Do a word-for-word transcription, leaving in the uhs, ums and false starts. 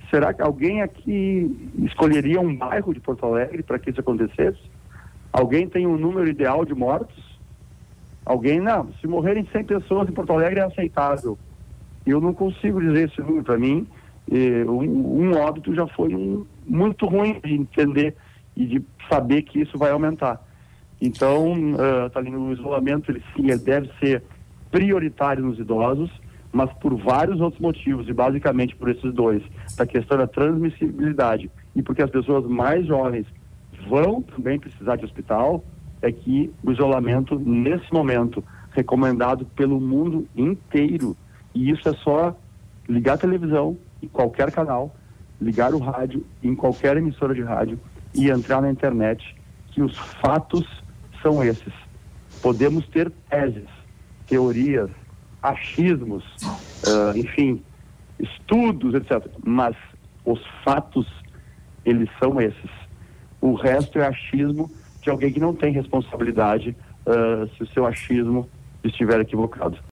Será que alguém aqui escolheria um bairro de Porto Alegre para que isso acontecesse? Alguém tem um número ideal de mortos? Alguém, não, se morrerem cem pessoas em Porto Alegre é aceitável. Eu não consigo dizer esse número. Para mim, eh, um, um óbito já foi um, muito ruim de entender e de saber que isso vai aumentar. Então, uh, tá ali, o isolamento, ele sim, ele deve ser prioritário nos idosos, mas por vários outros motivos, e basicamente por esses dois, da questão da transmissibilidade e porque as pessoas mais jovens vão também precisar de hospital, é que o isolamento, nesse momento, recomendado pelo mundo inteiro, e isso é só ligar a televisão em qualquer canal, ligar o rádio em qualquer emissora de rádio e entrar na internet, que os fatos são esses. Podemos ter teses, teorias, achismos, uh, enfim, estudos, etcétera. Mas os fatos, eles são esses. O resto é achismo de alguém que não tem responsabilidade uh, se o seu achismo estiver equivocado.